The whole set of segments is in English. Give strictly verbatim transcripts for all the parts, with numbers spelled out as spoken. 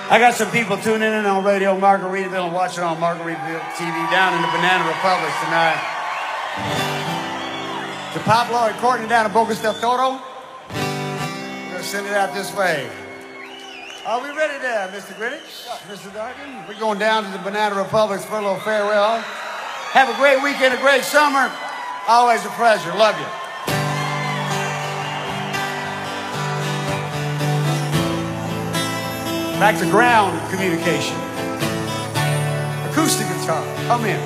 I got some people tuning in on radio Margaritaville and watching on Margaritaville T V down in the Banana Republic tonight. To Pablo and Courtney down in Bocas del Toro, we're going to send it out this way. Are we ready there, Mister Greenwich, Mister Darkin? We're going down to the Banana Republic for a little farewell. Have a great weekend, a great summer. Always a pleasure. Love you. Back to ground communication. Acoustic guitar. Come in.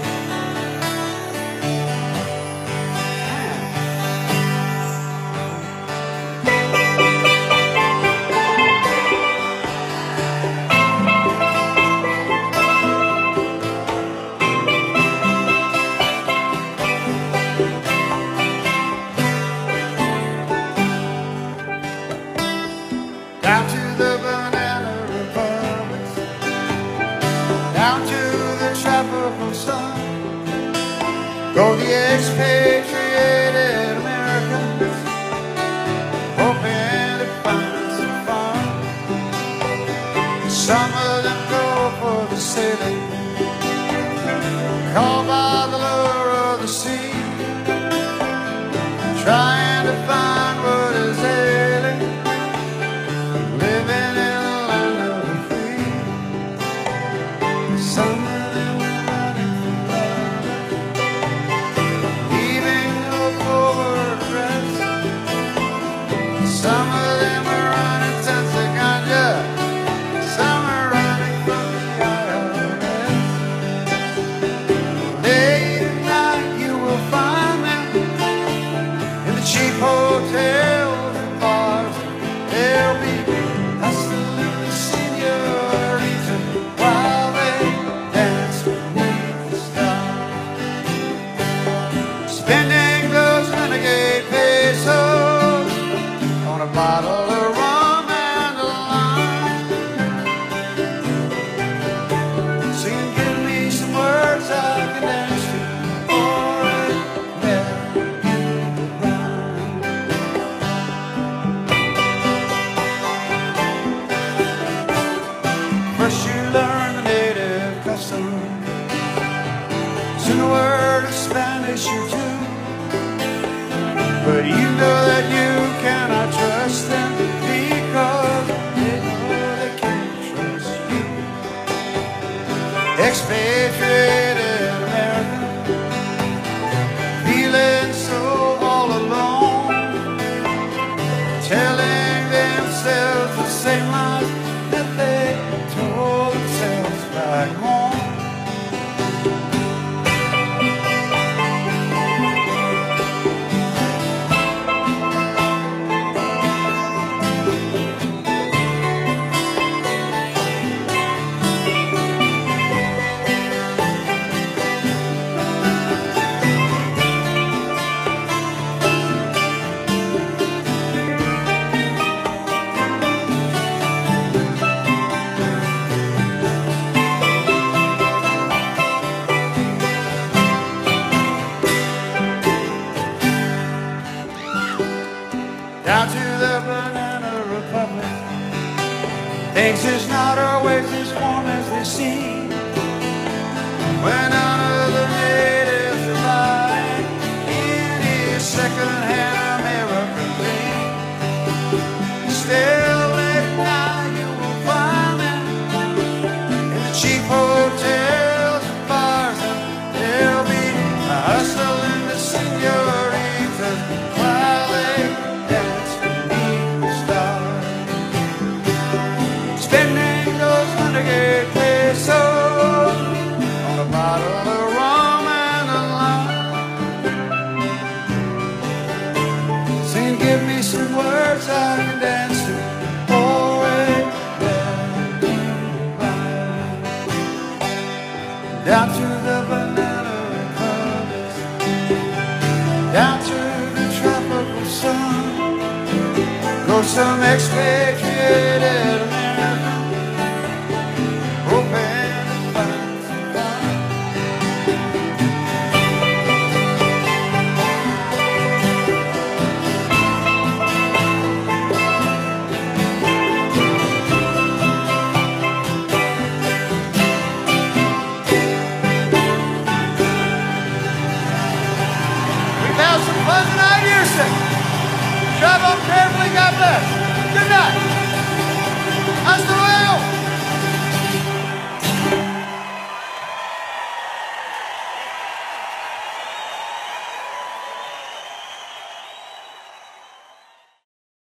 Down to the Banana Republic, down to the tropical sun, go the expatriated Americans, hoping to find some fun. Some of them go for the sailing, called by the lure of the sea, trying to find what is ailing, living in a land of the free. Some of them were running from love, leaving no forward rest. Some of them are running tons of ganja, some are running from the I R S. Late at night you will find them in the cheap hotels and bars. They'll be hustling the señorita while they dance beneath the stars, spending those renegade pesos on a bottle of rum and a lime, singing, give me some words I can dance to, or it never get around. First you learn the native custom, soon a word of Spanish or two, but you know that you cannot trust them because they know they can't trust you. Expatriated American, feeling so all alone, telling themselves the same lies that they told themselves back home. Down to the Banana Republic, things is not always as warm as they seem. When none of the natives are buying any second-hand American thing, still late at night you will find them in the cheap hotels and bars, and they'll be hustling the señoritas while they dance beneath the stars, spending those renegade pesos on a bottle Pleasant night, Houston. Travel carefully. God bless. Good night. Hasta luego.